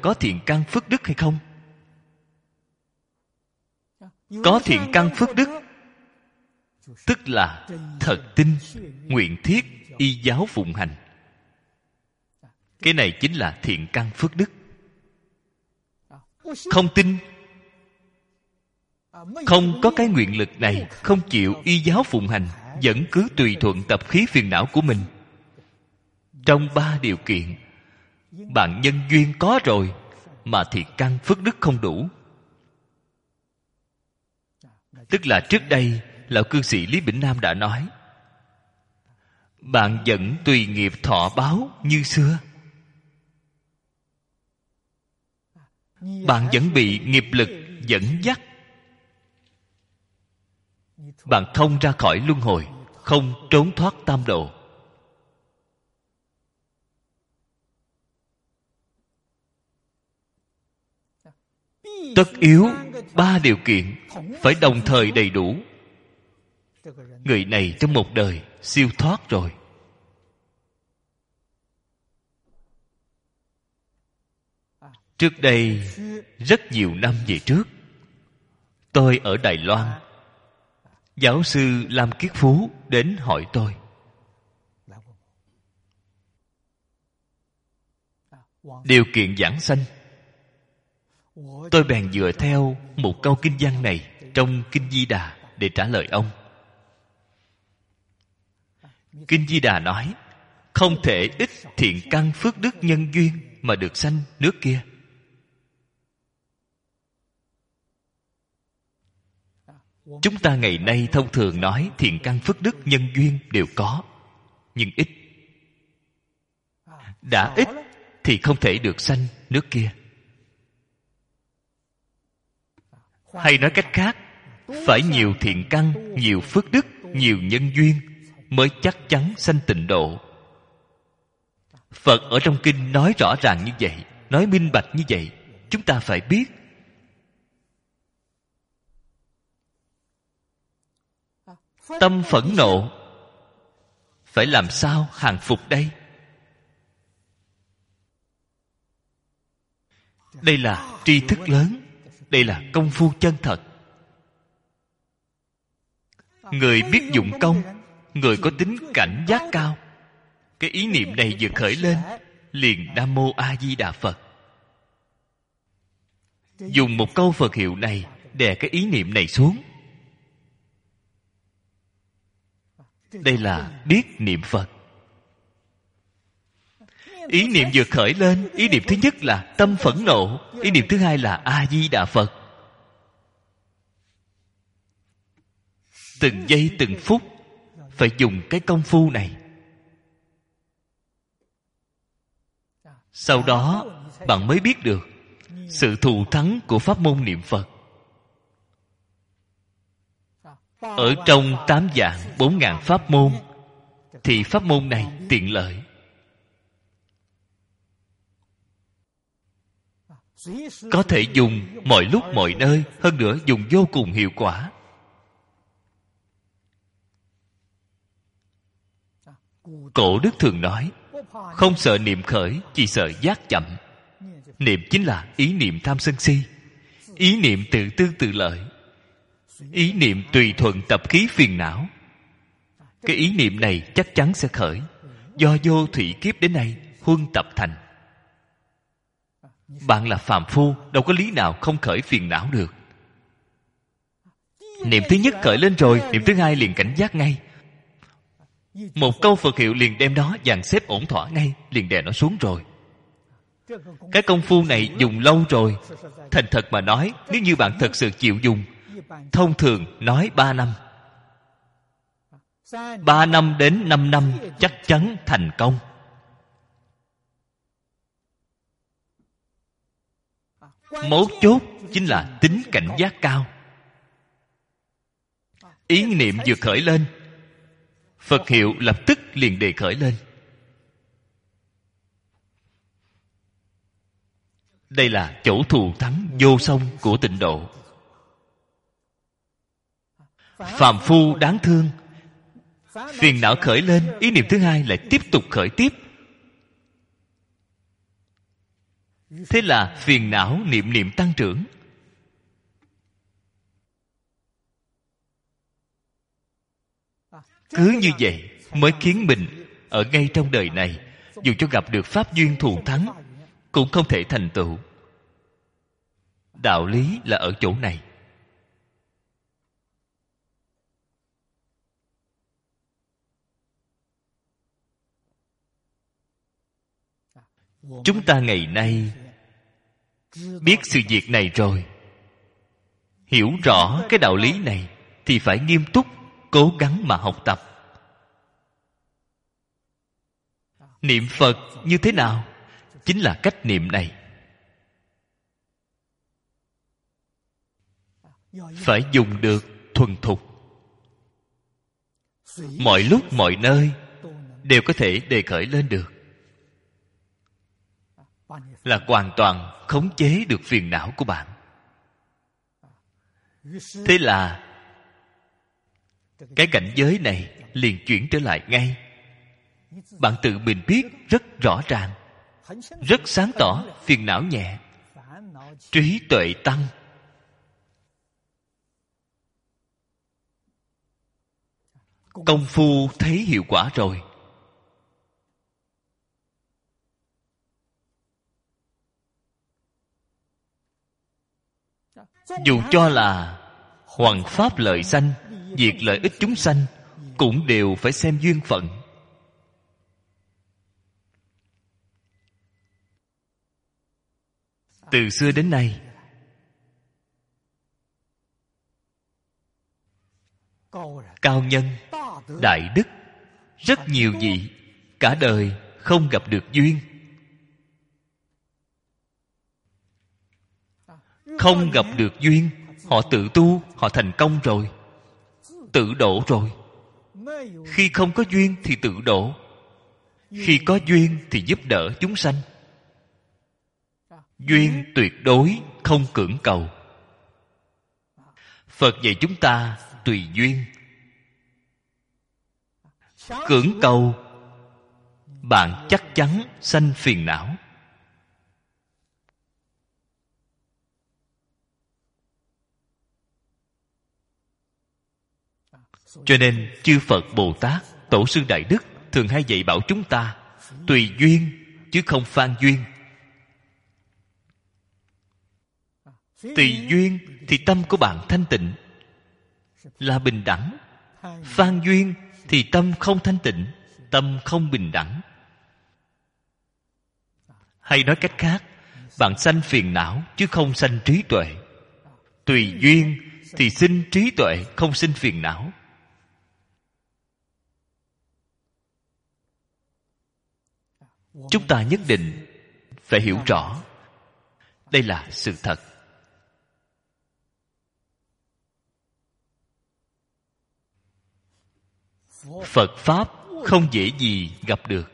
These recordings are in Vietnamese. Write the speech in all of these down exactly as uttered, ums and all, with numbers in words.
có thiện căn phước đức hay không? Có thiện căn phước đức tức là thật tin, nguyện thiết, y giáo phụng hành. Cái này chính là thiện căn phước đức. Không tin, không có cái nguyện lực này, không chịu y giáo phụng hành, vẫn cứ tùy thuận tập khí phiền não của mình. Trong ba điều kiện, bạn nhân duyên có rồi mà thiện căn phước đức không đủ. Tức là trước đây lão cư sĩ Lý Bỉnh Nam đã nói, bạn vẫn tùy nghiệp thọ báo như xưa. Bạn vẫn bị nghiệp lực dẫn dắt. Bạn không ra khỏi luân hồi, không trốn thoát tam độ. Tất yếu ba điều kiện phải đồng thời đầy đủ. Người này trong một đời siêu thoát rồi. Trước đây, rất nhiều năm về trước, tôi ở Đài Loan. Giáo sư Lam Kiết Phú đến hỏi tôi. Điều kiện giảng sanh. Tôi bèn dựa theo một câu kinh văn này trong Kinh Di Đà để trả lời ông. Kinh Di Đà nói, không thể ít thiện căn phước đức nhân duyên mà được sanh nước kia. Chúng ta ngày nay thông thường nói thiện căn phước đức nhân duyên đều có, nhưng ít. Đã ít thì không thể được sanh nước kia. Hay nói cách khác, phải nhiều thiện căn, nhiều phước đức, nhiều nhân duyên mới chắc chắn sanh tịnh độ. Phật ở trong kinh nói rõ ràng như vậy, nói minh bạch như vậy, chúng ta phải biết. Tâm phẫn nộ phải làm sao hàng phục đây? Đây là tri thức lớn, đây là công phu chân thật. Người biết dụng công, người có tính cảnh giác cao, cái ý niệm này vừa khởi lên, liền Nam Mô A Di Đà Phật. Dùng một câu Phật hiệu này đè cái ý niệm này xuống. Đây là biết niệm Phật. Ý niệm vừa khởi lên, ý niệm thứ nhất là tâm phẫn nộ, ý niệm thứ hai là A Di Đà Phật. Từng giây từng phút phải dùng cái công phu này. Sau đó bạn mới biết được sự thù thắng của pháp môn niệm Phật. Ở trong tám vạn bốn ngàn pháp môn thì pháp môn này tiện lợi. Có thể dùng mọi lúc mọi nơi, hơn nữa dùng vô cùng hiệu quả. Cổ đức thường nói, không sợ niệm khởi, chỉ sợ giác chậm. Niệm chính là ý niệm tham sân si, ý niệm tự tư tự lợi, ý niệm tùy thuận tập khí phiền não. Cái ý niệm này chắc chắn sẽ khởi. Do vô thủy kiếp đến nay huân tập thành. Bạn là phàm phu, đâu có lý nào không khởi phiền não được. Niệm thứ nhất khởi lên rồi, niệm thứ hai liền cảnh giác ngay. Một câu Phật hiệu liền đem nó dàn xếp ổn thỏa ngay, liền đè nó xuống rồi. Cái công phu này dùng lâu rồi. Thành thật mà nói, nếu như bạn thật sự chịu dùng, thông thường nói ba năm. Ba năm đến năm năm chắc chắn thành công. Mấu chốt chính là tính cảnh giác cao. Ý niệm vừa khởi lên, Phật hiệu lập tức liền đề khởi lên. Đây là chỗ thù thắng vô song của tịnh độ. Phàm phu đáng thương, phiền não khởi lên, ý niệm thứ hai lại tiếp tục khởi tiếp. Thế là phiền não niệm niệm tăng trưởng. Cứ như vậy mới khiến mình ở ngay trong đời này, dù cho gặp được pháp duyên thù thắng, cũng không thể thành tựu. Đạo lý là ở chỗ này. Chúng ta ngày nay biết sự việc này rồi, hiểu rõ cái đạo lý này, thì phải nghiêm túc cố gắng mà học tập. Niệm Phật như thế nào? Chính là cách niệm này. Phải dùng được thuần thục, mọi lúc mọi nơi đều có thể đề khởi lên được, là hoàn toàn khống chế được phiền não của bạn. Thế là cái cảnh giới này liền chuyển trở lại ngay. Bạn tự mình biết rất rõ ràng, rất sáng tỏ, phiền não nhẹ, trí tuệ tăng. Công phu thấy hiệu quả rồi. Dù cho là hoằng pháp lợi sanh, diệt lợi ích chúng sanh, cũng đều phải xem duyên phận. Từ xưa đến nay, cao nhân, đại đức, rất nhiều vị cả đời không gặp được duyên. Không gặp được duyên, họ tự tu, họ thành công rồi, tự độ rồi. Khi không có duyên thì tự độ, khi có duyên thì giúp đỡ chúng sanh. Duyên tuyệt đối không cưỡng cầu. Phật dạy chúng ta tùy duyên. Cưỡng cầu, bạn chắc chắn sanh phiền não. Cho nên chư Phật Bồ Tát, Tổ sư Đại Đức thường hay dạy bảo chúng ta tùy duyên chứ không phan duyên. Tùy duyên thì tâm của bạn thanh tịnh, là bình đẳng. Phan duyên thì tâm không thanh tịnh, tâm không bình đẳng. Hay nói cách khác, bạn sanh phiền não chứ không sanh trí tuệ. Tùy duyên thì sinh trí tuệ, không sinh phiền não. Chúng ta nhất định phải hiểu rõ, đây là sự thật. Phật Pháp không dễ gì gặp được.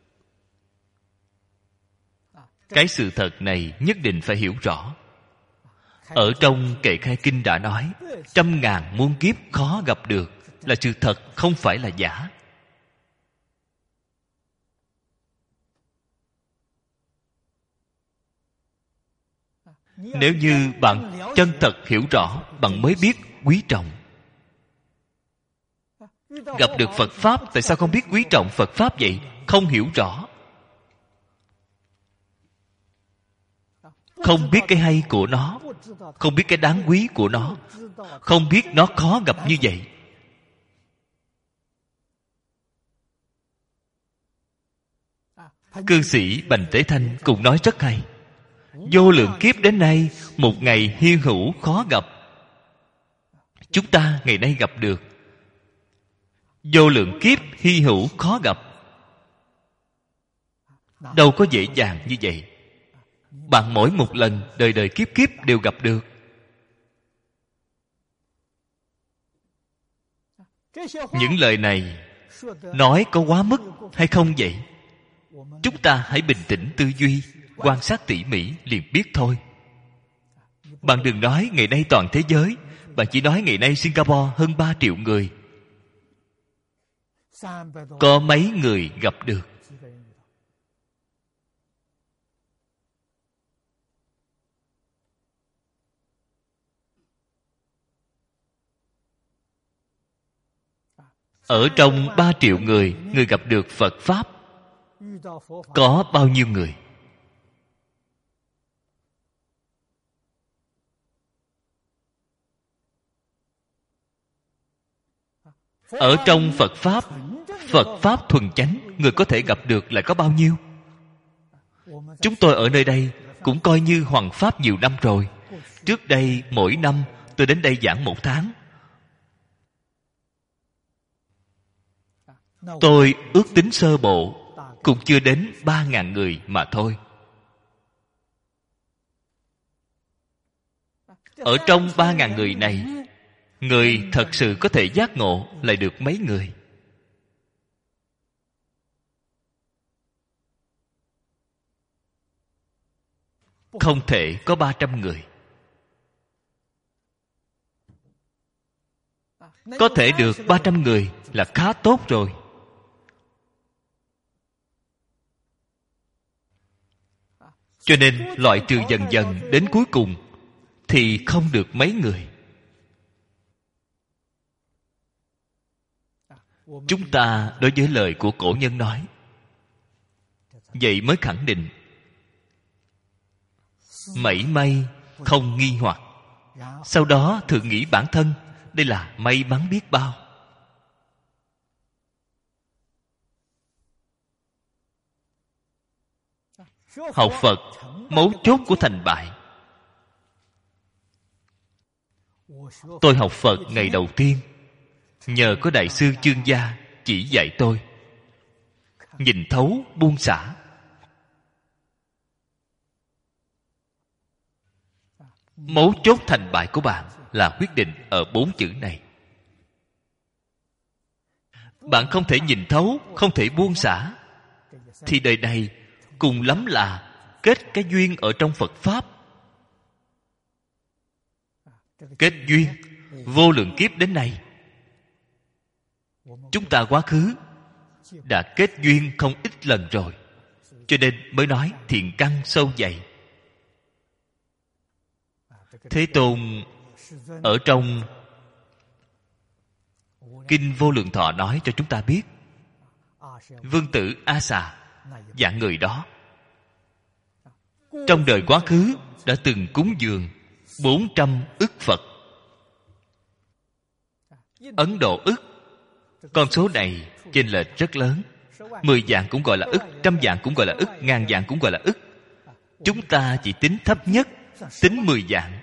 Cái sự thật này nhất định phải hiểu rõ. Ở trong Kệ Khai Kinh đã nói, trăm ngàn muôn kiếp khó gặp được, là sự thật, không phải là giả. Nếu như bạn chân thật hiểu rõ, bạn mới biết quý trọng. Gặp được Phật Pháp, tại sao không biết quý trọng Phật Pháp vậy? Không hiểu rõ, không biết cái hay của nó, không biết cái đáng quý của nó, không biết nó khó gặp như vậy. Cư sĩ Bành Tế Thanh cũng nói rất hay. Vô lượng kiếp đến nay, một ngày hy hữu khó gặp. Chúng ta ngày nay gặp được. Vô lượng kiếp hy hữu khó gặp. Đâu có dễ dàng như vậy. Bạn mỗi một lần, đời đời kiếp kiếp đều gặp được. Những lời này nói có quá mức hay không vậy? Chúng ta hãy bình tĩnh tư duy, quan sát tỉ mỉ liền biết thôi. Bạn đừng nói ngày nay toàn thế giới, bạn chỉ nói ngày nay Singapore hơn ba triệu người. Có mấy người gặp được? Ở trong ba triệu người, người gặp được Phật Pháp có bao nhiêu người? Ở trong Phật Pháp, Phật Pháp thuần chánh, người có thể gặp được lại có bao nhiêu? Chúng tôi ở nơi đây cũng coi như hoằng Pháp nhiều năm rồi. Trước đây mỗi năm tôi đến đây giảng một tháng. Tôi ước tính sơ bộ cũng chưa đến ba ngàn người mà thôi. Ở trong ba ngàn người này, người thật sự có thể giác ngộ lại được mấy người? Không thể có ba trăm người. Có thể được ba trăm người là khá tốt rồi. Cho nên loại trừ dần dần đến cuối cùng thì không được mấy người. Chúng ta đối với lời của cổ nhân nói, vậy mới khẳng định mảy may không nghi hoặc. Sau đó thử nghĩ bản thân, đây là may mắn biết bao. Học Phật, mấu chốt của thành bại. Tôi học Phật ngày đầu tiên, nhờ có Đại sư Chương Gia chỉ dạy tôi, nhìn thấu buông xả. Mấu chốt thành bại của bạn là quyết định ở bốn chữ này. Bạn không thể nhìn thấu, không thể buông xả, thì đời này cùng lắm là kết cái duyên ở trong Phật Pháp. Kết duyên vô lượng kiếp đến nay, chúng ta quá khứ đã kết duyên không ít lần rồi, cho nên mới nói thiện căn sâu dày. Thế Tôn ở trong Kinh Vô Lượng Thọ nói cho chúng ta biết, Vương tử A Xà dạng người đó trong đời quá khứ đã từng cúng dường bốn trăm ức Phật. Ấn Độ ức, con số này chênh lệch rất lớn. Mười vạn cũng gọi là ức, trăm vạn cũng gọi là ức, ngàn vạn cũng gọi là ức. Chúng ta chỉ tính thấp nhất, tính mười vạn.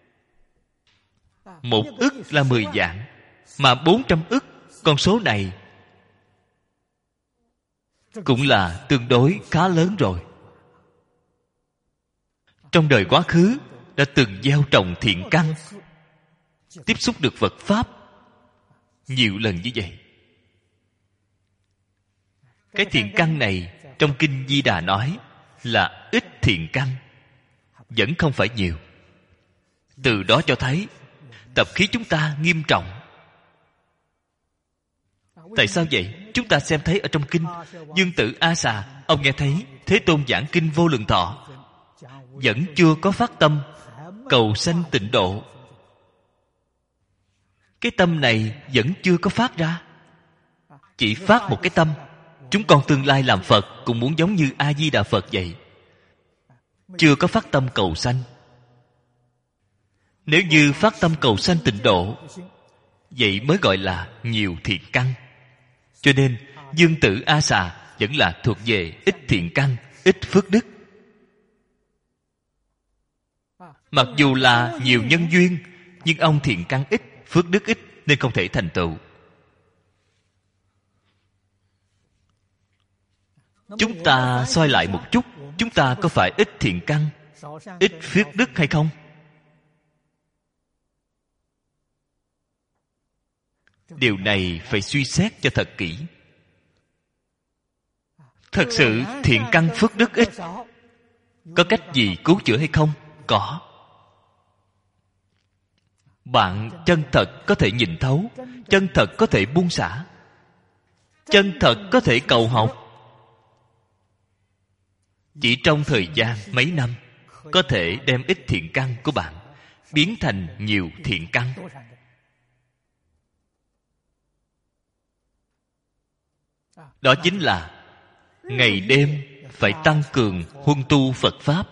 Một ức là mười vạn, mà bốn trăm ức, con số này cũng là tương đối khá lớn rồi. Trong đời quá khứ đã từng gieo trồng thiện căn, tiếp xúc được Phật Pháp nhiều lần như vậy. Cái thiện căn này trong Kinh Di Đà nói là ít thiện căn, vẫn không phải nhiều. Từ đó cho thấy tập khí chúng ta nghiêm trọng. Tại sao vậy? Chúng ta xem thấy ở trong kinh, Dương tử A Xà, ông nghe thấy Thế Tôn giảng Kinh Vô Lượng Thọ, vẫn chưa có phát tâm cầu sanh tịnh độ. Cái tâm này vẫn chưa có phát ra. Chỉ phát một cái tâm, chúng con tương lai làm Phật cũng muốn giống như A Di Đà Phật vậy. Chưa có phát tâm cầu sanh. Nếu như phát tâm cầu sanh tịnh độ, vậy mới gọi là nhiều thiện căn. Cho nên Dương tử A Xà vẫn là thuộc về ít thiện căn, ít phước đức. Mặc dù là nhiều nhân duyên, nhưng ông thiện căn ít, phước đức ít, nên không thể thành tựu. Chúng ta soi lại một chút, chúng ta có phải ít thiện căn, ít phước đức hay không? Điều này phải suy xét cho thật kỹ. Thật sự thiện căn phước đức ít, có cách gì cứu chữa hay không? Có. Bạn chân thật có thể nhìn thấu, chân thật có thể buông xả, chân thật có thể cầu học. Chỉ trong thời gian mấy năm, có thể đem ít thiện căn của bạn biến thành nhiều thiện căn. Đó chính là ngày đêm phải tăng cường huân tu Phật Pháp.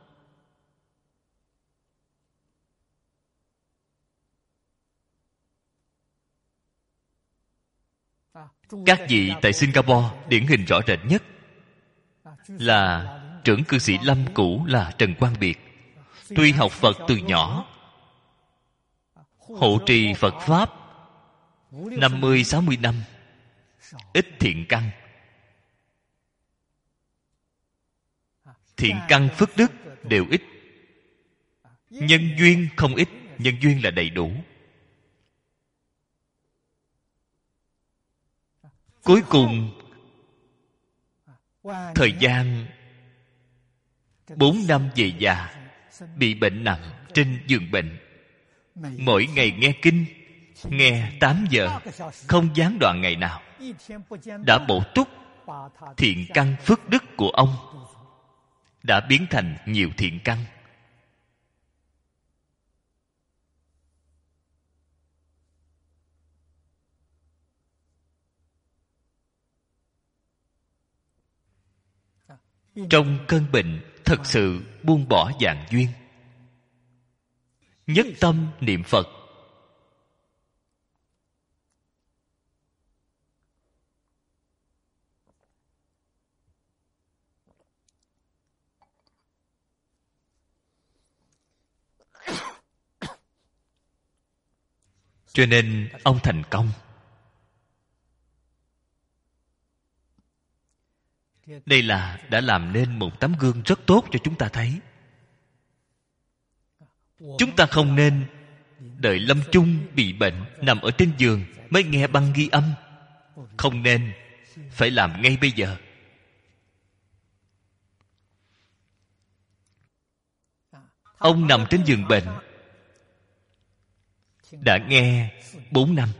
Các vị tại Singapore điển hình rõ rệt nhất là trưởng cư sĩ Lâm cũ là Trần Quang Biệt. Tuy học Phật từ nhỏ, hộ trì Phật Pháp năm mươi sáu mươi năm, ít thiện căn. Thiện căn phước đức đều ít, nhân duyên không ít, nhân duyên là đầy đủ. Cuối cùng thời gian bốn năm về già, bị bệnh nặng trên giường bệnh. Mỗi ngày nghe kinh, nghe tám giờ, không gián đoạn ngày nào, đã bổ túc thiện căn phước đức của ông, đã biến thành nhiều thiện căn. Trong cơn bệnh thật sự buông bỏ vạn duyên, nhất tâm niệm Phật. Cho nên ông thành công. Đây là đã làm nên một tấm gương rất tốt cho chúng ta thấy. Chúng ta không nên đợi lâm chung bị bệnh, nằm ở trên giường mới nghe băng ghi âm. Không nên, phải làm ngay bây giờ. Ông nằm trên giường bệnh đã nghe bốn năm,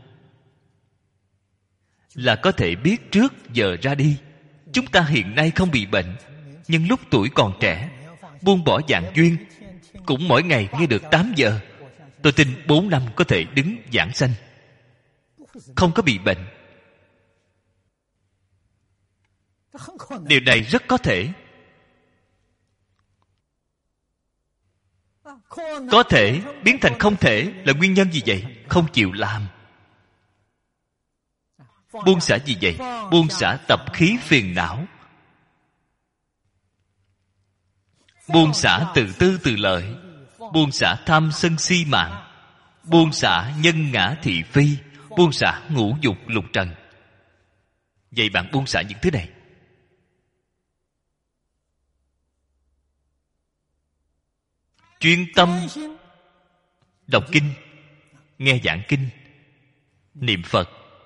là có thể biết trước giờ ra đi. Chúng ta hiện nay không bị bệnh, nhưng lúc tuổi còn trẻ, buông bỏ vạn duyên, cũng mỗi ngày nghe được tám giờ. Tôi tin bốn năm có thể đứng giảng sanh, không có bị bệnh. Điều này rất có thể. Có thể biến thành không thể là nguyên nhân gì vậy? Không chịu làm. Buông xả gì vậy? Buông xả tập khí phiền não, buông xả tự tư tự lợi, buông xả tham sân si mạng, buông xả nhân ngã thị phi, buông xả ngũ dục lục trần. Vậy bạn buông xả những thứ này. Chuyên tâm đọc kinh, nghe giảng kinh, niệm Phật.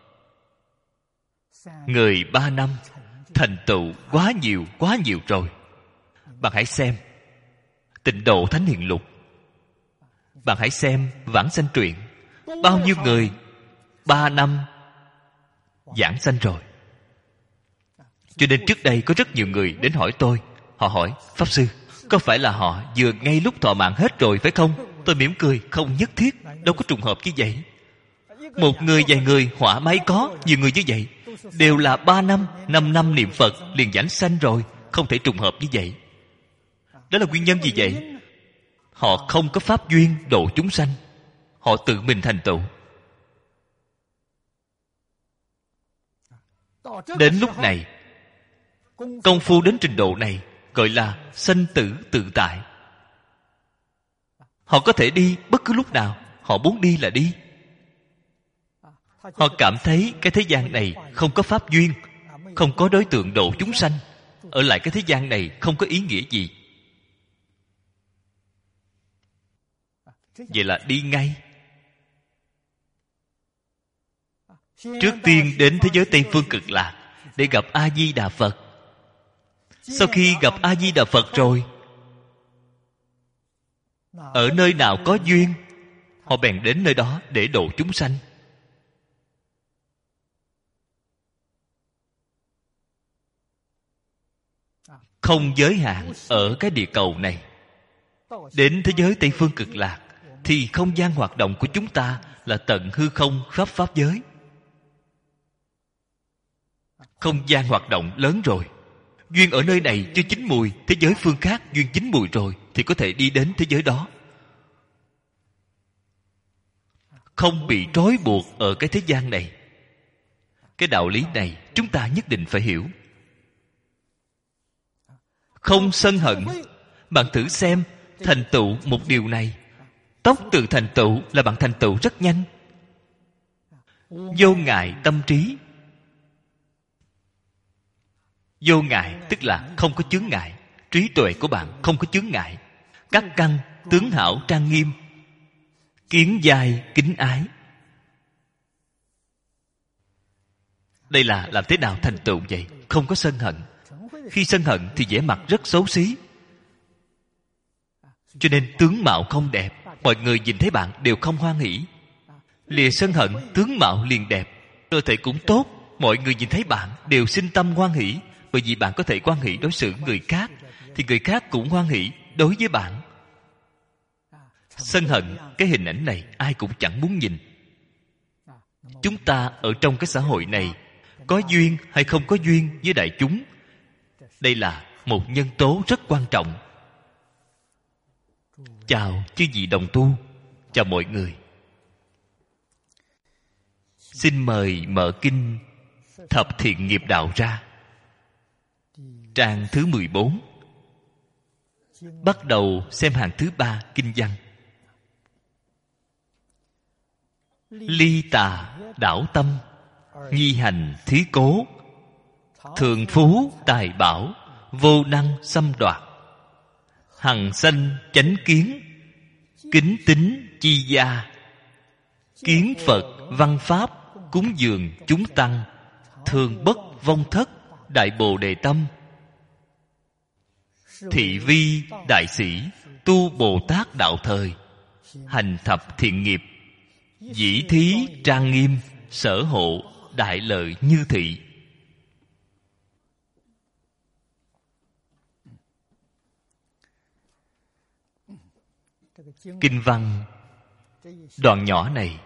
Người ba năm thành tựu quá nhiều, quá nhiều rồi. Bạn hãy xem Tịnh Độ Thánh Hiền Lục, bạn hãy xem Vãng Sanh Truyện. Bao nhiêu người ba năm giảng sanh rồi. Cho nên trước đây có rất nhiều người đến hỏi tôi. Họ hỏi: Pháp Sư, có phải là họ vừa ngay lúc thọ mạng hết rồi phải không? Tôi mỉm cười: không nhất thiết, đâu có trùng hợp như vậy. Một người, vài người, hỏa máy có, nhiều người như vậy, đều là ba năm, năm năm niệm Phật liền giảng sanh rồi. Không thể trùng hợp như vậy. Đó là nguyên nhân gì vậy? Họ không có pháp duyên độ chúng sanh, họ tự mình thành tựu. Đến lúc này, công phu đến trình độ này gọi là sanh tử tự tại. Họ có thể đi bất cứ lúc nào, họ muốn đi là đi. Họ cảm thấy cái thế gian này không có pháp duyên, không có đối tượng độ chúng sanh, ở lại cái thế gian này không có ý nghĩa gì. Vậy là đi ngay. Trước tiên đến thế giới Tây Phương Cực Lạc để gặp A Di Đà Phật. Sau khi gặp A Di Đà Phật rồi, ở nơi nào có duyên, họ bèn đến nơi đó để độ chúng sanh. Không giới hạn ở cái địa cầu này. Đến thế giới Tây Phương Cực Lạc thì không gian hoạt động của chúng ta là tận hư không khắp pháp giới. không gian hoạt động lớn rồi. Duyên ở nơi này chưa chín mùi, thế giới phương khác duyên chín mùi rồi thì có thể đi đến thế giới đó. Không bị trói buộc ở cái thế gian này. Cái đạo lý này chúng ta nhất định phải hiểu. Không sân hận. Bạn thử xem, thành tựu một điều này, tốc từ thành tựu là bạn thành tựu rất nhanh. Vô ngại tâm trí. Vô ngại tức là không có chướng ngại. Trí tuệ của bạn không có chướng ngại. Các căn tướng hảo trang nghiêm, kiến giai kính ái. Đây là làm thế nào thành tựu vậy? Không có sân hận. Khi sân hận thì vẻ mặt rất xấu xí. Cho nên tướng mạo không đẹp, mọi người nhìn thấy bạn đều không hoan hỉ. Lìa sân hận, tướng mạo liền đẹp. Cơ thể cũng tốt, mọi người nhìn thấy bạn đều sinh tâm hoan hỉ. Bởi vì bạn có thể hoan hỉ đối xử người khác, thì người khác cũng hoan hỉ đối với bạn. Sân hận, cái hình ảnh này ai cũng chẳng muốn nhìn. Chúng ta ở trong cái xã hội này, có duyên hay không có duyên với đại chúng, đây là một nhân tố rất quan trọng. Chào chư vị đồng tu, chào mọi người. Xin mời mở kinh Thập Thiện Nghiệp Đạo ra, trang thứ mười bốn. Bắt đầu xem hàng thứ ba kinh văn. Ly tà đảo tâm, nhi hành thí cố, thường phú tài bảo, vô năng xâm đoạt, hằng sanh chánh kiến, kính tín chi gia, kiến Phật văn pháp, cúng dường chúng tăng, thường bất vong thất, đại bồ đề tâm, thị vi đại sĩ, tu Bồ Tát đạo thời, hành thập thiện nghiệp, dĩ thí trang nghiêm, sở hộ đại lợi như thị. Kinh văn đoạn nhỏ này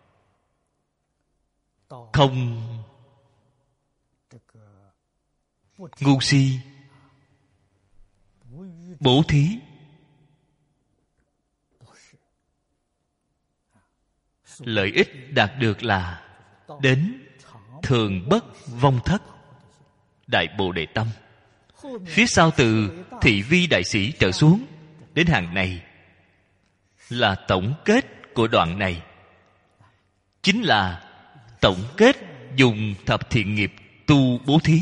không ngu si, bố thí, lợi ích đạt được là đến thường bất vong thất, đại bồ đề tâm. Phía sau từ thị vi đại sĩ trở xuống đến hàng này là tổng kết của đoạn này, chính là tổng kết dùng thập thiện nghiệp tu bố thí.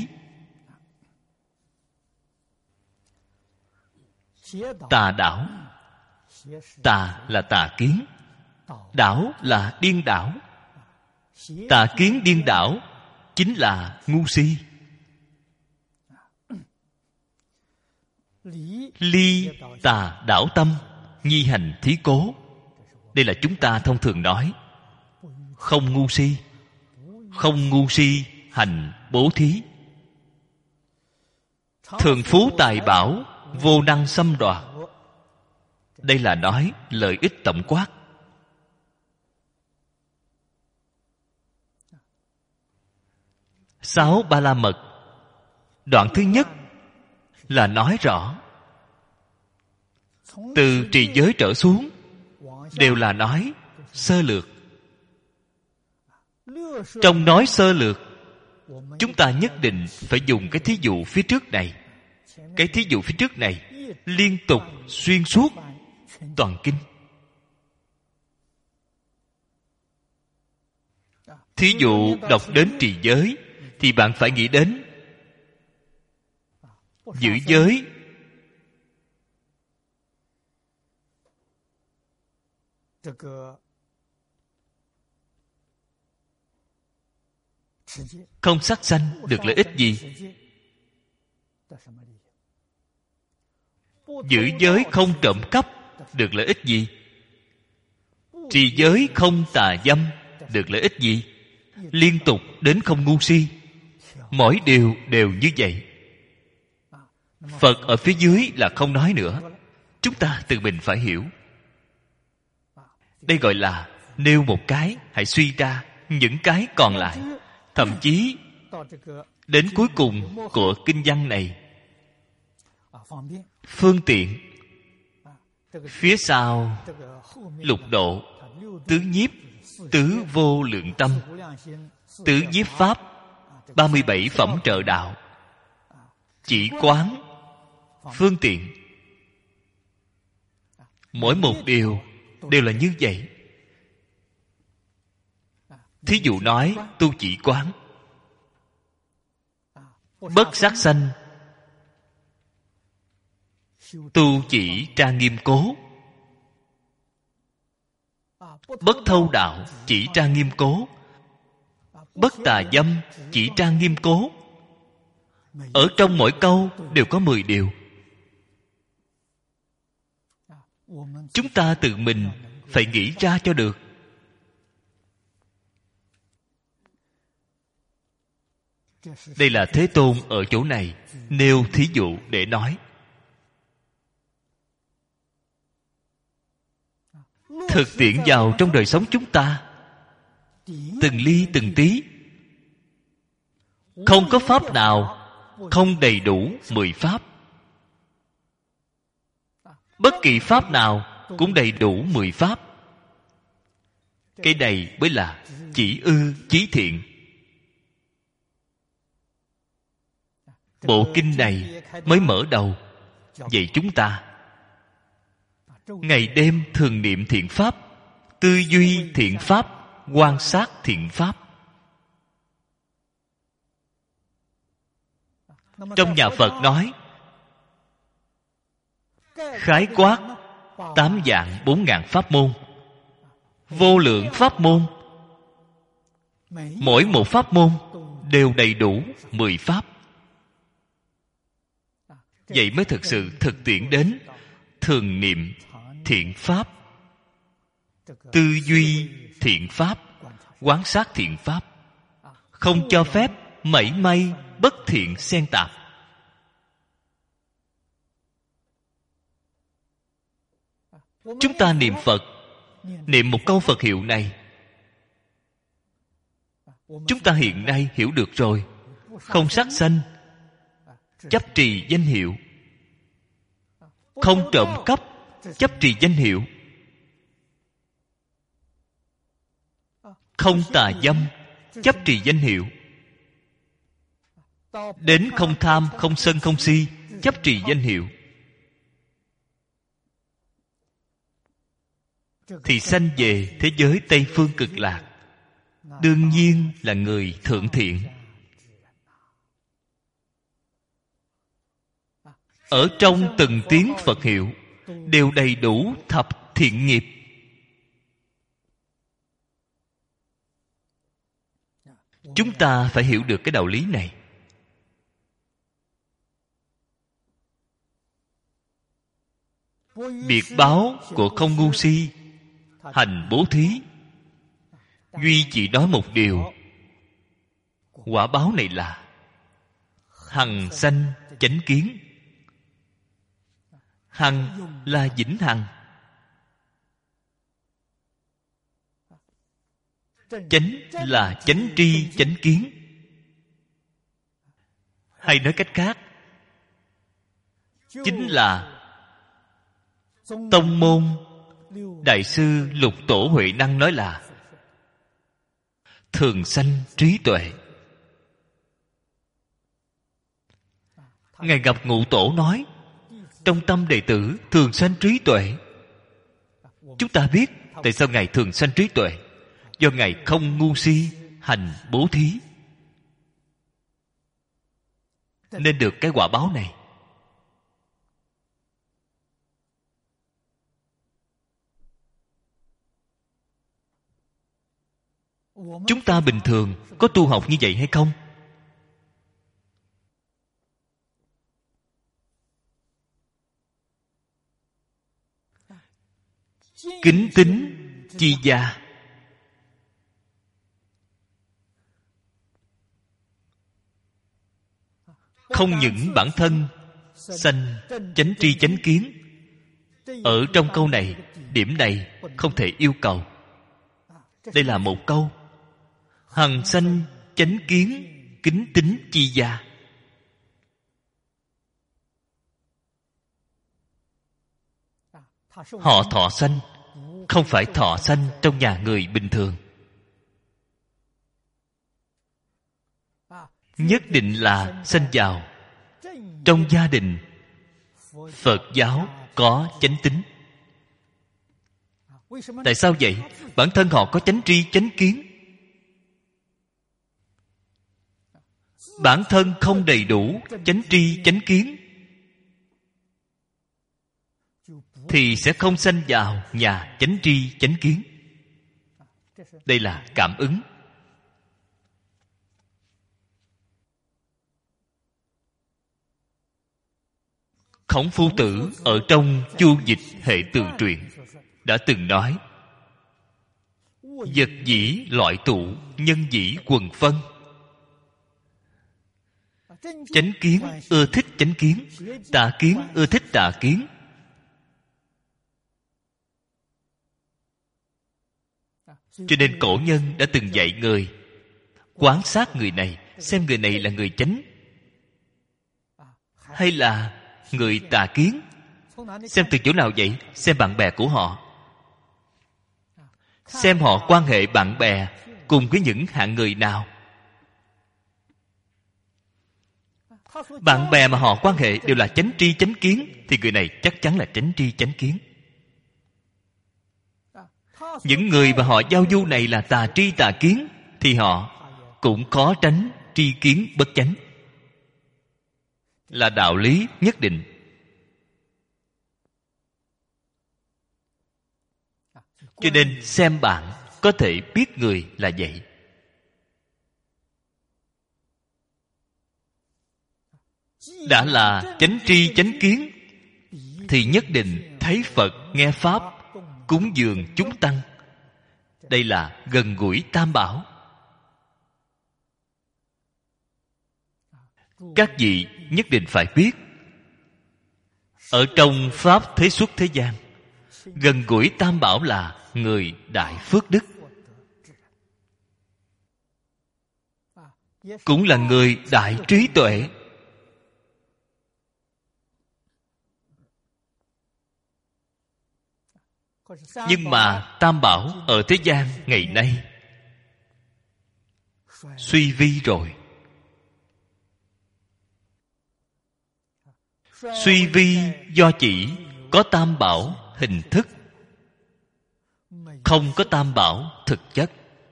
Tà đảo, tà là tà kiến, đảo là điên đảo. Tà kiến điên đảo chính là ngu si. Ly tà đảo tâm, nhi hành thí cố. Đây là chúng ta thông thường nói không ngu si. Không ngu si hành bố thí. Thường phú tài bảo, vô năng xâm đoạt. Đây là nói lợi ích tổng quát. Sáu Ba La Mật đoạn thứ nhất là nói rõ từ trì giới trở xuống đều là nói sơ lược. Trong nói sơ lược, chúng ta nhất định phải dùng cái thí dụ phía trước này. Cái thí dụ phía trước này liên tục xuyên suốt toàn kinh. Thí dụ đọc đến trì giới thì bạn phải nghĩ đến giữ giới, không sát sanh được lợi ích gì? Giữ giới không trộm cắp được lợi ích gì? Trì giới không tà dâm được lợi ích gì? Liên tục đến không ngu si. Mỗi điều đều như vậy. Phật ở phía dưới là không nói nữa. Chúng ta tự mình phải hiểu. Đây gọi là nêu một cái, hãy suy ra những cái còn lại. Thậm chí Đến cuối cùng của kinh văn này, phương tiện. Phía sau lục độ, tứ nhiếp, tứ vô lượng tâm, tứ nhiếp pháp, ba mươi bảy phẩm trợ đạo, chỉ quán, phương tiện. Mỗi một điều đều là như vậy. Thí dụ nói tu chỉ quán, bất sát sanh, tu chỉ trang nghiêm cố, bất thâu đạo chỉ trang nghiêm cố, bất tà dâm chỉ trang nghiêm cố. Ở trong mỗi câu đều có mười điều. Chúng ta tự mình phải nghĩ ra cho được. Đây là Thế Tôn ở chỗ này nêu thí dụ để nói. Thực tiễn vào trong đời sống chúng ta, từng ly từng tí. Không có pháp nào không đầy đủ mười pháp. Bất kỳ pháp nào cũng đầy đủ mười pháp. Cái này mới là chỉ ư chí thiện. Bộ kinh này mới mở đầu dạy chúng ta ngày đêm thường niệm thiện pháp, tư duy thiện pháp, quan sát thiện pháp. Trong nhà Phật nói khái quát tám vạn bốn ngàn pháp môn, vô lượng pháp môn. Mỗi một pháp môn đều đầy đủ mười pháp. Vậy mới thực sự thực tiễn đến thường niệm thiện pháp, tư duy thiện pháp, quan sát thiện pháp. Không cho phép mảy may bất thiện xen tạp. Chúng ta niệm Phật, niệm một câu Phật hiệu này, chúng ta hiện nay hiểu được rồi. Không sát sanh, chấp trì danh hiệu. Không trộm cắp, chấp trì danh hiệu. Không tà dâm, chấp trì danh hiệu. Đến không tham, không sân, không si, chấp trì danh hiệu. Thì sanh về thế giới Tây Phương Cực Lạc, đương nhiên là người thượng thiện. Ở trong từng tiếng Phật hiệu đều đầy đủ thập thiện nghiệp. Chúng ta phải hiểu được cái đạo lý này. Biệt báo của không ngu si, hành bố thí. Duy chỉ nói một điều, quả báo này là hằng sanh chánh kiến. Hằng là vĩnh hằng, chánh là chánh tri chánh kiến. Hay nói cách khác, chính là tông môn Đại sư Lục Tổ Huệ Năng nói là thường sanh trí tuệ. Ngài gặp Ngũ Tổ nói trong tâm đệ tử thường sanh trí tuệ. Chúng ta biết tại sao Ngài thường sanh trí tuệ. Do Ngài không ngu si, hành bố thí, nên được cái quả báo này. Chúng ta bình thường có tu học như vậy hay không? Kính tín chi gia. Không những bản thân sanh chánh tri chánh kiến. Ở trong câu này, điểm này không thể yêu cầu. Đây là một câu hằng sanh chánh kiến kính tín chi gia. Họ thọ sanh không phải thọ sanh trong nhà người bình thường, nhất định là sanh vào trong gia đình Phật giáo có chánh tín. Tại sao vậy? Bản thân họ có chánh tri chánh kiến. Bản thân không đầy đủ chánh tri chánh kiến thì sẽ không sanh vào nhà chánh tri chánh kiến. Đây là cảm ứng. Khổng Phu Tử ở trong Chu Dịch Hệ Từ Truyện đã từng nói: vật dĩ loại tụ, nhân dĩ quần phân. Chánh kiến ưa thích chánh kiến, tà kiến ưa thích tà kiến. Cho nên cổ nhân đã từng dạy người quan sát người này, xem người này là người chánh hay là người tà kiến. Xem từ chỗ nào vậy? Xem bạn bè của họ, xem họ quan hệ bạn bè cùng với những hạng người nào. Bạn bè mà họ quan hệ đều là chánh tri chánh kiến thì người này chắc chắn là chánh tri chánh kiến. Những người mà họ giao du này là tà tri tà kiến thì họ cũng có tránh tri kiến bất chánh, là đạo lý nhất định. Cho nên xem bạn có thể biết người là vậy. Đã là chánh tri chánh kiến thì nhất định thấy Phật nghe Pháp, cúng dường chúng tăng. Đây là gần gũi Tam Bảo. Các vị nhất định phải biết, ở trong Pháp thế xuất thế gian, gần gũi Tam Bảo là người đại phước đức, cũng là người đại trí tuệ. Nhưng mà Tam Bảo ở thế gian ngày nay suy vi rồi. Suy vi do chỉ có Tam Bảo hình thức, không có Tam Bảo thực chất.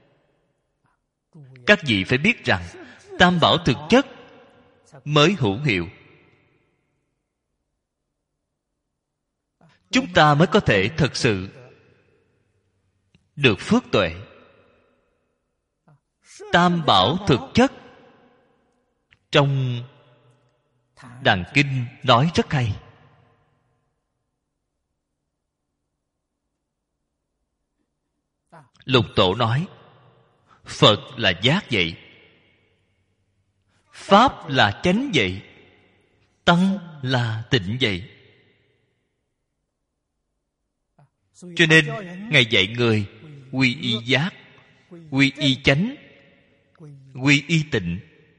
Các vị phải biết rằng Tam Bảo thực chất mới hữu hiệu. Chúng ta mới có thể thật sự được phước tuệ. Tam Bảo thực chất trong Đàn Kinh nói rất hay. Lục Tổ nói Phật là giác vậy, Pháp là chánh vậy, Tăng là tịnh vậy. Cho nên Ngài dạy người quy y giác, quy y chánh, quy y tịnh.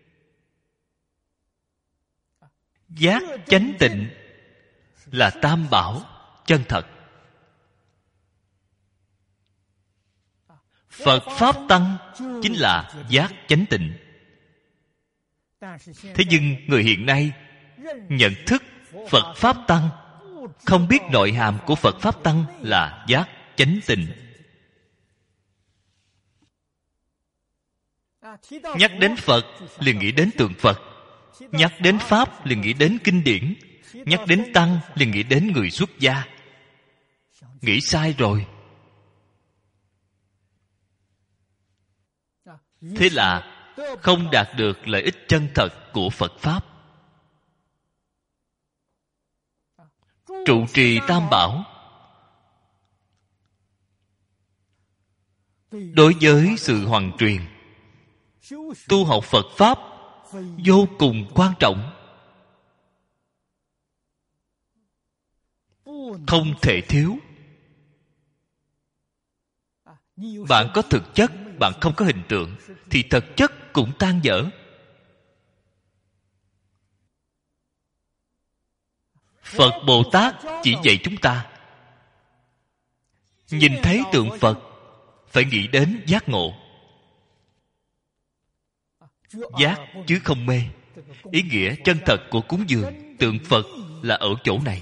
Giác chánh tịnh là Tam Bảo chân thật. Phật Pháp Tăng chính là giác chánh tịnh. Thế nhưng người hiện nay nhận thức Phật Pháp Tăng, không biết nội hàm của Phật Pháp Tăng là giác chánh tịnh. Nhắc đến Phật liền nghĩ đến tượng Phật, nhắc đến Pháp liền nghĩ đến kinh điển, nhắc đến Tăng liền nghĩ đến người xuất gia. Nghĩ sai rồi. Thế là không đạt được lợi ích chân thật của Phật Pháp. Trụ trì Tam Bảo đối với sự hoằng truyền, tu học Phật Pháp vô cùng quan trọng, không thể thiếu. Bạn có thực chất, bạn không có hình tượng thì thực chất cũng tan dở. Phật Bồ Tát chỉ dạy chúng ta nhìn thấy tượng Phật phải nghĩ đến giác ngộ. Giác chứ không mê. Ý nghĩa chân thật của cúng dường tượng Phật là ở chỗ này.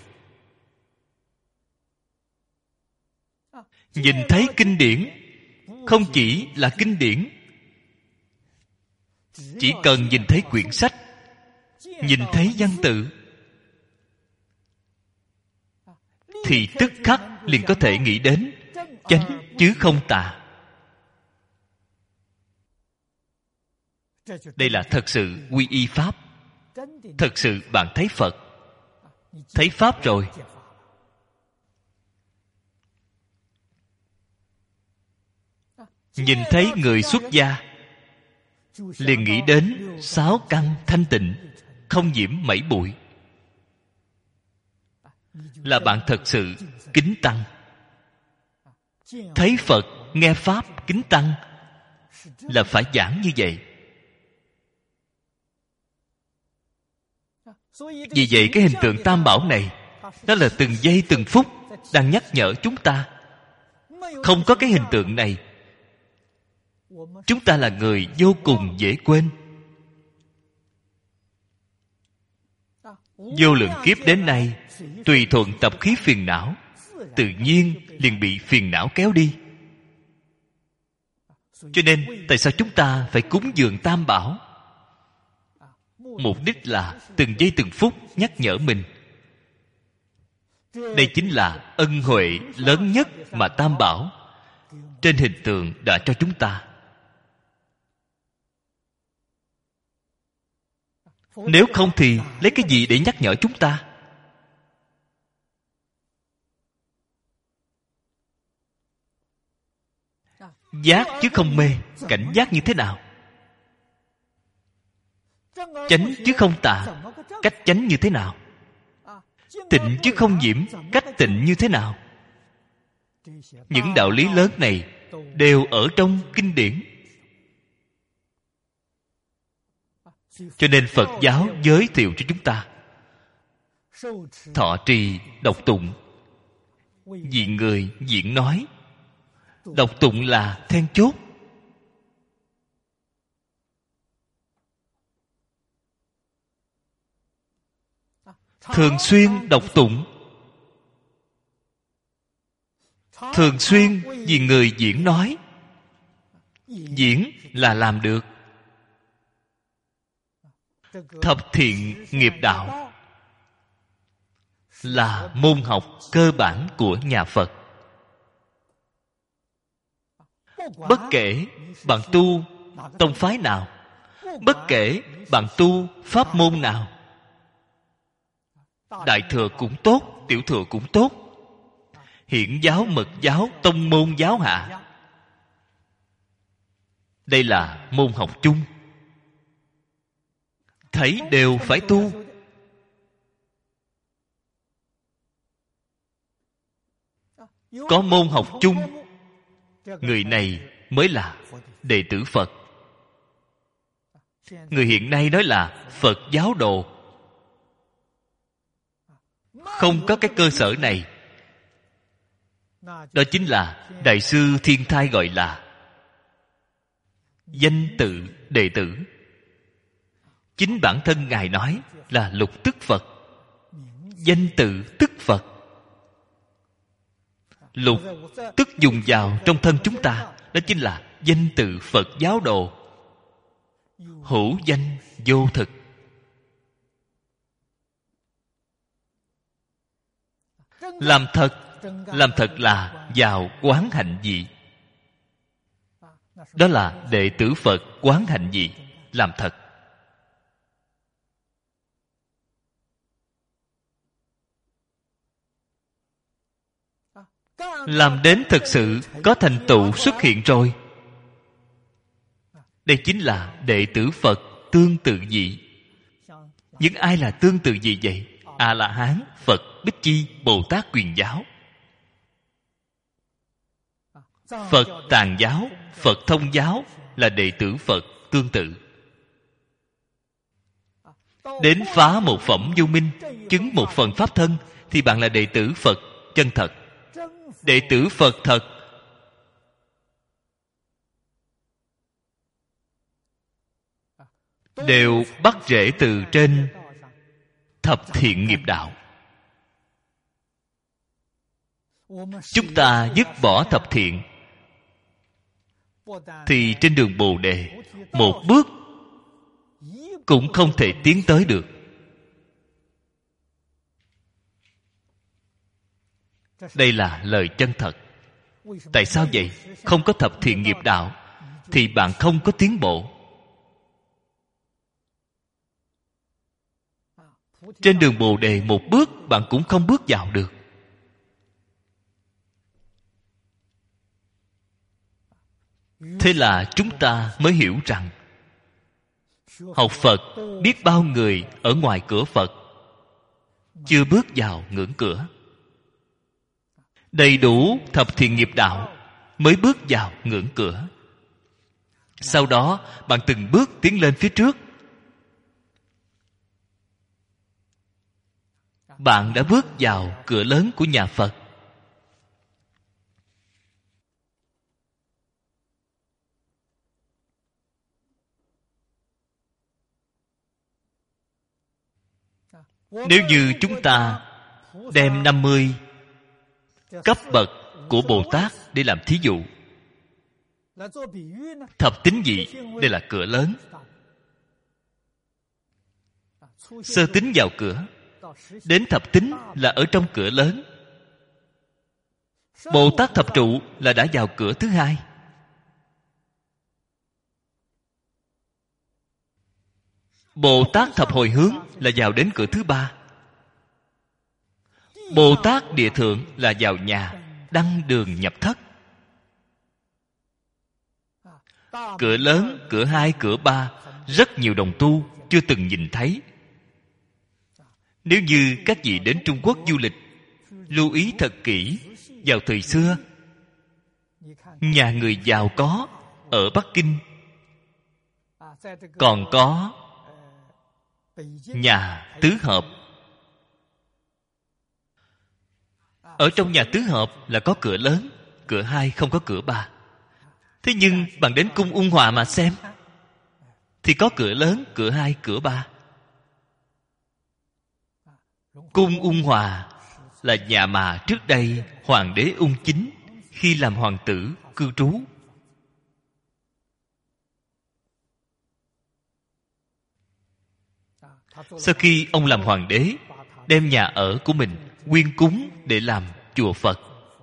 Nhìn thấy kinh điển, không chỉ là kinh điển, chỉ cần nhìn thấy quyển sách, nhìn thấy văn tự, thì tức khắc liền có thể nghĩ đến chánh chứ không tà. Đây là thật sự quy y Pháp. Thật sự bạn thấy Phật, thấy Pháp rồi. Nhìn thấy người xuất gia, liền nghĩ đến sáu căn thanh tịnh, không nhiễm mảy bụi. Là bạn thật sự kính Tăng. Thấy Phật, nghe Pháp, kính Tăng là phải giảng như vậy. Vì vậy cái hình tượng Tam Bảo này, đó là từng giây từng phút đang nhắc nhở chúng ta. Không có cái hình tượng này, chúng ta là người vô cùng dễ quên. Vô lượng kiếp đến nay, tùy thuận tập khí phiền não, tự nhiên liền bị phiền não kéo đi. Cho nên tại sao chúng ta phải cúng dường Tam Bảo? Mục đích là từng giây từng phút nhắc nhở mình. Đây chính là ân huệ lớn nhất mà Tam Bảo trên hình tượng đã cho chúng ta. Nếu không thì lấy cái gì để nhắc nhở chúng ta? Giác chứ không mê. Cảnh giác như thế nào? Chánh chứ không tà. Cách chánh như thế nào? Tịnh chứ không nhiễm. Cách tịnh như thế nào? Những đạo lý lớn này đều ở trong kinh điển. Cho nên Phật giáo giới thiệu cho chúng ta thọ trì đọc tụng. Vì người diễn nói, đọc tụng là then chốt. Thường xuyên đọc tụng, thường xuyên vì người diễn nói. Diễn là làm được. Thập thiện nghiệp đạo là môn học cơ bản của nhà Phật. Bất kể bạn tu tông phái nào, bất kể bạn tu pháp môn nào, đại thừa cũng tốt, tiểu thừa cũng tốt, hiển giáo, mật giáo, tông môn giáo hạ, đây là môn học chung. Thấy đều phải tu. Có môn học chung, người này mới là đệ tử Phật. Người hiện nay nói là Phật giáo đồ. Không có cái cơ sở này, đó chính là Đại sư Thiên Thai gọi là danh tự đệ tử. Chính bản thân Ngài nói là lục tức Phật. Danh tự tức Phật. Lục tức dùng vào trong thân chúng ta, đó chính là danh tự Phật giáo đồ. Hữu danh vô thực. Làm thật. Làm thật là vào quán hạnh vị. Đó là đệ tử Phật quán hạnh vị. Làm thật. Làm đến thực sự có thành tựu xuất hiện rồi. Đây chính là đệ tử Phật tương tự vị. Những ai là tương tự vị vậy? A-la-hán, Phật Bích Chi, Bồ Tát Quyền Giáo, Phật Tạng Giáo, Phật Thông Giáo là đệ tử Phật tương tự. đến phá một phẩm vô minh, chứng một phần pháp thân, thì bạn là đệ tử Phật chân thật. Đệ tử Phật thật đều bắt rễ từ trên thập thiện nghiệp đạo. Chúng ta dứt bỏ thập thiện thì trên đường Bồ Đề một bước cũng không thể tiến tới được. Đây là lời chân thật. Tại sao vậy? Không có thập thiện nghiệp đạo thì bạn không có tiến bộ. Trên đường Bồ Đề một bước bạn cũng không bước vào được. Thế là chúng ta mới hiểu rằng học Phật, biết bao người ở ngoài cửa Phật chưa bước vào ngưỡng cửa. Đầy đủ thập thiện nghiệp đạo mới bước vào ngưỡng cửa. Sau đó bạn từng bước tiến lên phía trước. Bạn đã bước vào cửa lớn của nhà Phật. Nếu như chúng ta đem năm mươi cấp bậc của Bồ Tát để làm thí dụ, thập tín vị đây là cửa lớn. Sơ tín vào cửa, đến thập tín là ở trong cửa lớn. Bồ Tát thập trụ là đã vào cửa thứ hai. Bồ Tát thập hồi hướng là vào đến cửa thứ ba. Bồ Tát địa thượng là vào nhà đăng đường nhập thất. Cửa lớn, cửa hai, cửa ba, rất nhiều đồng tu chưa từng nhìn thấy. Nếu như các vị đến Trung Quốc du lịch, lưu ý thật kỹ, vào thời xưa, nhà người giàu có ở Bắc Kinh còn có nhà tứ hợp. Ở trong nhà tứ hợp là có cửa lớn, cửa hai không có cửa ba. Thế nhưng bạn đến cung Ung Hòa mà xem, thì có cửa lớn, cửa hai, cửa ba. Cung Ung Hòa là nhà mà trước đây Hoàng đế Ung Chính khi làm hoàng tử cư trú. Sau khi ông làm hoàng đế, đem nhà ở của mình quyên cúng để làm chùa Phật.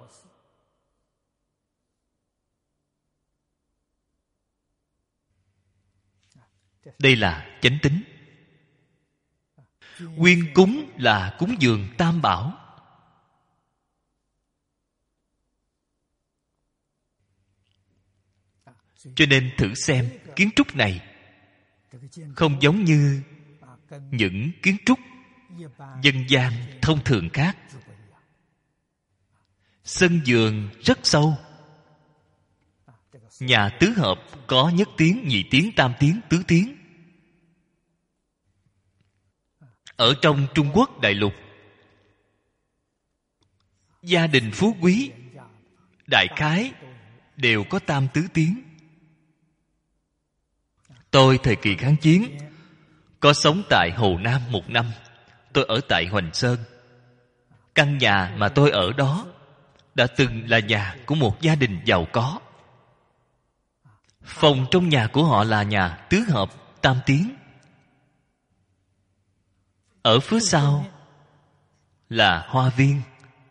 Đây là chánh tín. Quyên cúng là cúng dường tam bảo. Cho nên thử xem kiến trúc này không giống như những kiến trúc dân gian thông thường khác. Sân vườn rất sâu. Nhà tứ hợp có nhất tiến, nhị tiến, tam tiến, tứ tiến. Ở trong Trung Quốc đại lục, gia đình phú quý đại khái đều có tam tứ tiến. Tôi thời kỳ kháng chiến có sống tại Hồ Nam một năm. Tôi ở tại Hoành Sơn. Căn nhà mà tôi ở đó đã từng là nhà của một gia đình giàu có. Phòng trong nhà của họ là nhà tứ hợp tam tiến. Ở phía sau là hoa viên,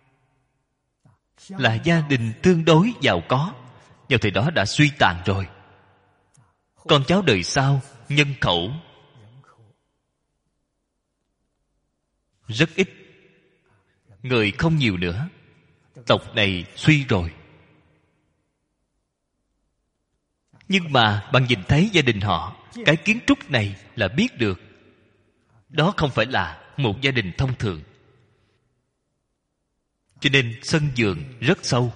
là gia đình tương đối giàu có. Vào thời đó đã suy tàn rồi. Con cháu đời sau nhân khẩu rất ít, người không nhiều nữa. Tộc này suy rồi. Nhưng mà bạn nhìn thấy gia đình họ, cái kiến trúc này là biết được đó không phải là một gia đình thông thường. Cho nên sân vườn rất sâu.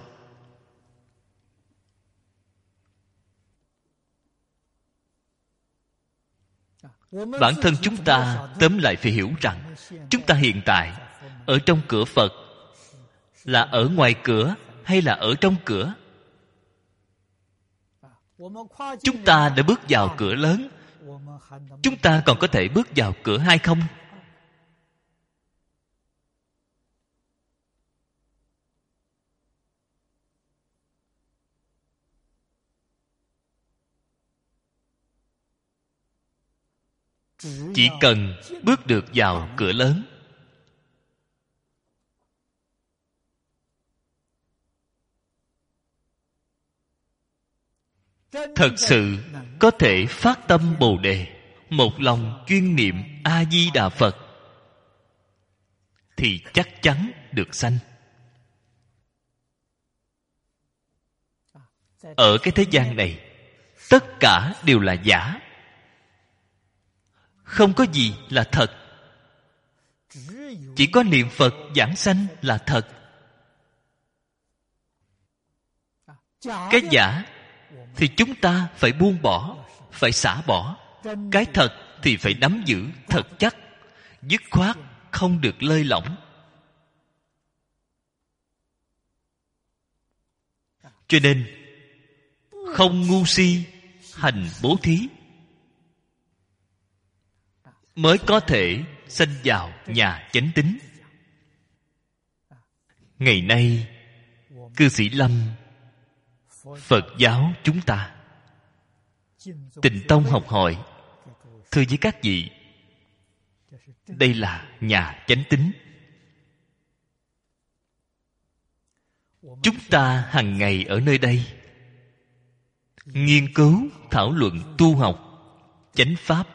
Bản thân chúng ta tóm lại phải hiểu rằng chúng ta hiện tại ở trong cửa Phật là ở ngoài cửa hay là ở trong cửa. Chúng ta đã bước vào cửa lớn, chúng ta còn có thể bước vào cửa hai không? Chỉ cần bước được vào cửa lớn, thật sự có thể phát tâm Bồ Đề, một lòng chuyên niệm A Di Đà Phật, thì chắc chắn được sanh. Ở cái thế gian này, tất cả đều là giả, không có gì là thật. Chỉ có niệm Phật giảng sanh là thật. Cái giả thì chúng ta phải buông bỏ, phải xả bỏ. Cái thật thì phải nắm giữ thật chắc, dứt khoát, không được lơi lỏng. Cho nên không ngu si hành bố thí mới có thể sanh vào nhà chánh tín. Ngày nay cư sĩ Lâm, Phật giáo chúng ta Tịnh Tông học hỏi, thưa với các vị, đây là nhà chánh tín. Chúng ta hàng ngày ở nơi đây nghiên cứu, thảo luận, tu học chánh pháp.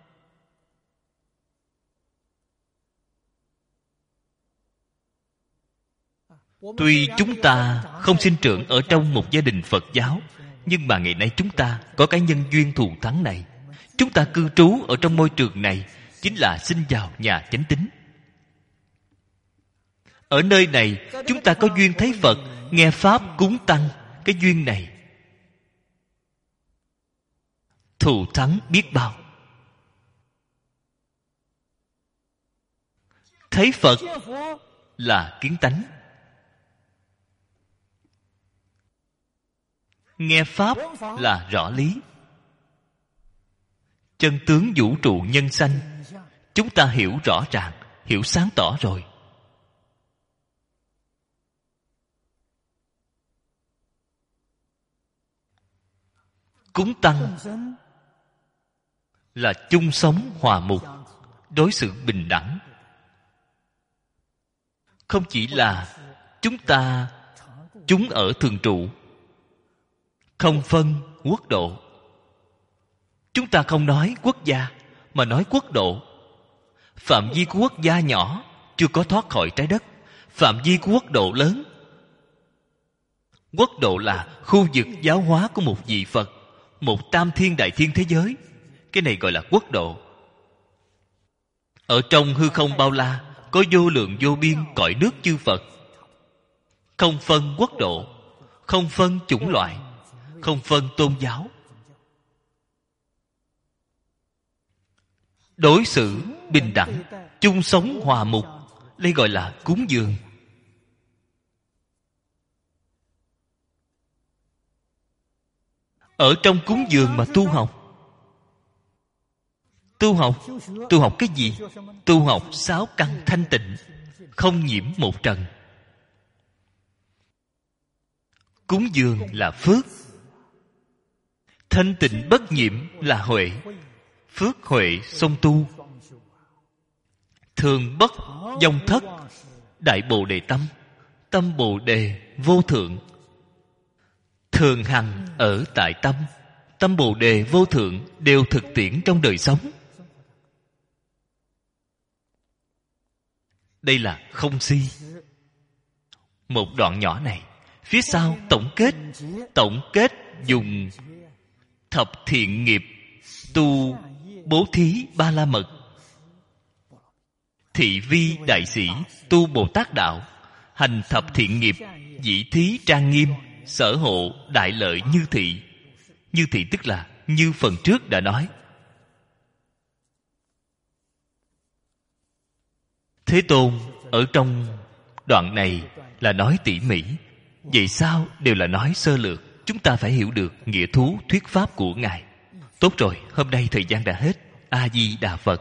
Tuy chúng ta không sinh trưởng ở trong một gia đình Phật giáo, nhưng mà ngày nay chúng ta có cái nhân duyên thù thắng này. Chúng ta cư trú ở trong môi trường này chính là sinh vào nhà chánh tín. Ở nơi này chúng ta có duyên thấy Phật, nghe Pháp, cúng Tăng. Cái duyên này thù thắng biết bao. Thấy Phật là kiến tánh, nghe Pháp là rõ lý. Chân tướng vũ trụ nhân sanh chúng ta hiểu rõ ràng, hiểu sáng tỏ rồi. Cúng Tăng là chung sống hòa mục, đối xử bình đẳng. Không chỉ là chúng ta chúng ở thường trụ, không phân quốc độ. Chúng ta không nói quốc gia, mà nói quốc độ. Phạm vi của quốc gia nhỏ, chưa có thoát khỏi trái đất. Phạm vi của quốc độ lớn. Quốc độ là khu vực giáo hóa của một vị Phật, một tam thiên đại thiên thế giới. Cái này gọi là quốc độ. Ở trong hư không bao la có vô lượng vô biên cõi nước chư Phật. Không phân quốc độ, không phân chủng loại, không phân tôn giáo. Đối xử bình đẳng, chung sống hòa mục. Đây gọi là cúng dường. Ở trong cúng dường mà tu học. Tu học, tu học cái gì? Tu học sáu căn thanh tịnh, không nhiễm một trần. Cúng dường là phước, thanh tịnh bất nhiễm là huệ. Phước huệ song tu, thường bất vong thất. Đại Bồ Đề tâm, tâm Bồ Đề vô thượng, thường hằng ở tại tâm. Tâm Bồ Đề vô thượng đều thực tiễn trong đời sống. Đây là không si. Một đoạn nhỏ này, phía sau tổng kết. Tổng kết dùng thập thiện nghiệp tu bố thí ba la mật, thị vi đại sĩ tu Bồ Tát đạo, hành thập thiện nghiệp, dĩ thí trang nghiêm, sở hộ đại lợi như thị. Như thị tức là như phần trước đã nói. Thế Tôn ở trong đoạn này là nói tỉ mỉ. Vậy sao đều là nói sơ lược? Chúng ta phải hiểu được nghĩa thú thuyết pháp của Ngài. Tốt rồi, hôm nay thời gian đã hết. A Di Đà Phật.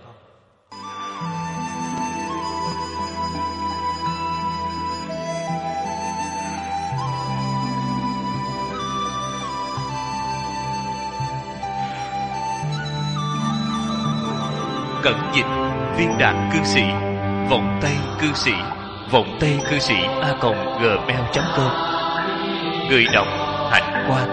Cẩn dịch viên đạn cư sĩ, vọng tây cư sĩ, vọng tây cư sĩ a còng gmail chấm com. Người đọc Hạnh Quang.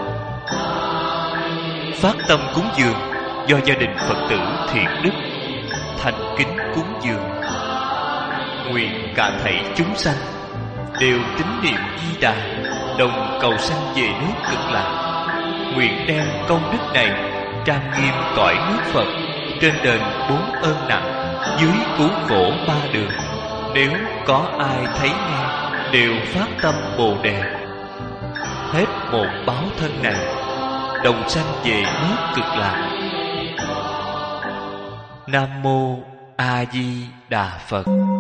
Phát tâm cúng dường do gia đình Phật tử Thiện Đức thành kính cúng dường. Nguyện cả thảy chúng sanh đều tín niệm Di Đà, đồng cầu sanh về nước Cực Lạc. Nguyện đem công đức này trang nghiêm cõi nước Phật, trên đền bốn ơn nặng, dưới cứu khổ ba đường. Nếu có ai thấy nghe đều phát tâm Bồ Đề, hết một báo thân này, đồng sanh về nước Cực Lạc. Nam mô A Di Đà Phật.